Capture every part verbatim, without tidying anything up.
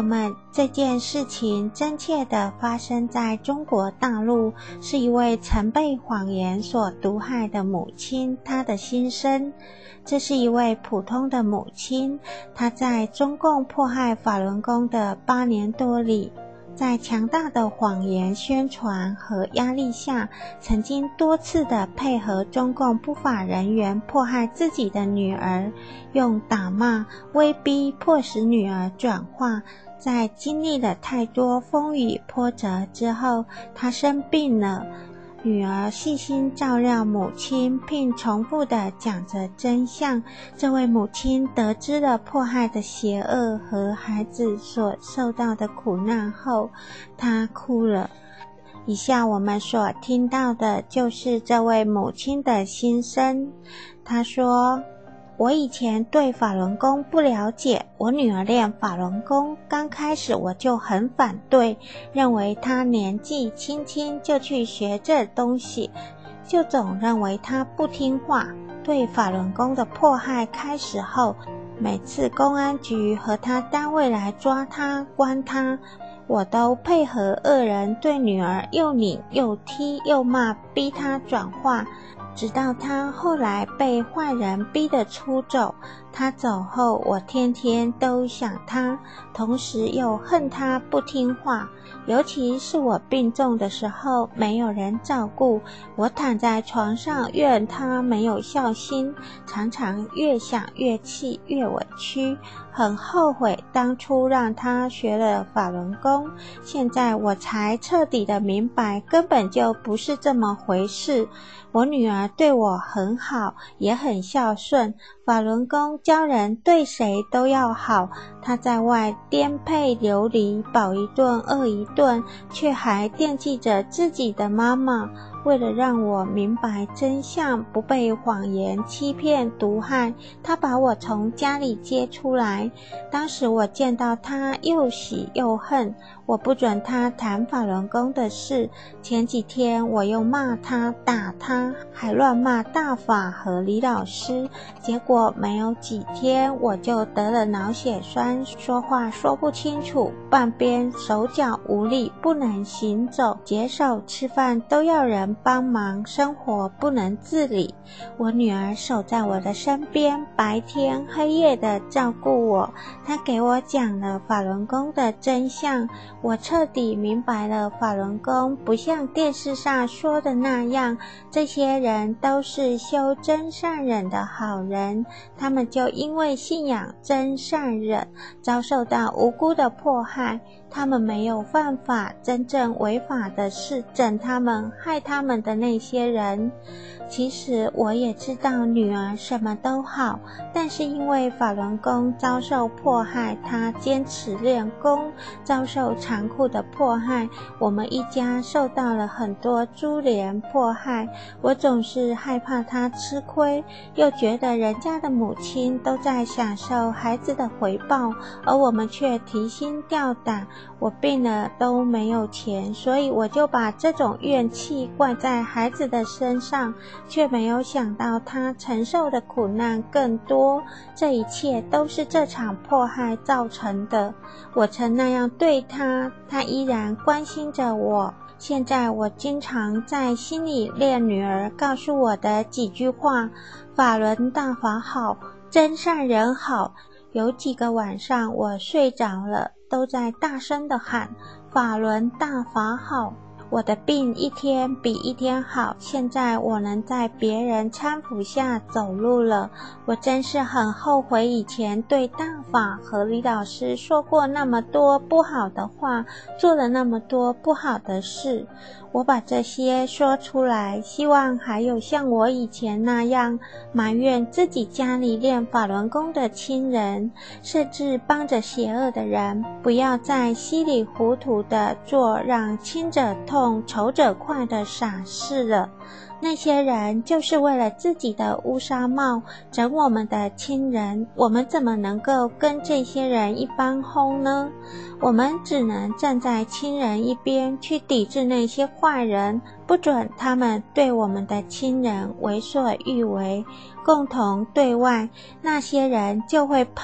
们，这件事情真切地发生在中国大陆，是一位曾被谎言所毒害的母亲她的心声。这是一位普通的母亲，她在中共迫害法轮功的八年多里，在强大的谎言宣传和压力下，曾经多次的配合中共不法人员迫害自己的女儿，用打骂、威逼迫使女儿转化。在经历了太多风雨波折之后，她生病了。女儿细心照料母亲，并重复地讲着真相。这位母亲得知了迫害的邪恶和孩子所受到的苦难后，她哭了。以下我们所听到的就是这位母亲的心声。她说，我以前对法轮功不了解，我女儿练法轮功，刚开始我就很反对，认为她年纪轻轻就去学这东西，就总认为她不听话。对法轮功的迫害开始后，每次公安局和她单位来抓她、关她，我都配合恶人对女儿又拧又踢又骂，逼她转化。直到他后来被坏人逼得出走，他走后，我天天都想他，同时又恨他不听话。尤其是我病重的时候，没有人照顾，我躺在床上怨他没有孝心，常常越想越气越委屈，很后悔当初让他学了法轮功。现在我才彻底的明白，根本就不是这么回事。我女儿对我很好，也很孝顺，法轮功教人对谁都要好，她在外颠沛流离，饱一顿饿一顿，却还惦记着自己的妈妈。为了让我明白真相，不被谎言欺骗毒害，她把我从家里接出来。当时我见到她又喜又恨，我不准她谈法轮功的事。前几天我又骂她打她，还乱骂大法和李老师，结果没有几天我就得了脑血栓，说话说不清楚，半边手脚无力，不能行走，解手吃饭都要人帮忙，生活不能自理。我女儿守在我的身边，白天黑夜的照顾我，她给我讲了法轮功的真相，我彻底明白了法轮功不像电视上说的那样，这些人都是修真善忍的好人，他们就因为信仰真善忍，遭受到无辜的迫害，他们没有犯法，真正违法的是整他们害他们的那些人。其实我也知道女儿什么都好，但是因为法轮功遭受迫害，她坚持练功，遭受残酷的迫害，我们一家受到了很多株连迫害。我总是害怕她吃亏，又觉得人家的母亲都在享受孩子的回报，而我们却提心吊胆。我病了都没有钱，所以我就把这种怨气怪在孩子的身上，却没有想到他承受的苦难更多。这一切都是这场迫害造成的。我曾那样对他，他依然关心着我。现在我经常在心里念女儿告诉我的几句话：法轮大法好，真善人好。有几个晚上我睡着了，都在大声地喊法轮大法好。我的病一天比一天好，现在我能在别人搀扶下走路了。我真是很后悔以前对大法和李老师说过那么多不好的话，做了那么多不好的事。我把这些说出来，希望还有像我以前那样埋怨自己家里练法轮功的亲人，甚至帮着邪恶的人，不要再稀里糊涂的做让亲者痛仇者快的傻事了。那些人就是为了自己的乌纱帽整我们的亲人，我们怎么能够跟这些人一般轰呢？我们只能站在亲人一边，去抵制那些坏人，不准他们对我们的亲人为所欲为，共同对外，那些人就会怕，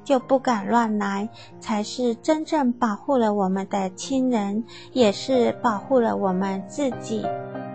就不敢乱来，才是真正保护了我们的亲人，也是保护了我们自己。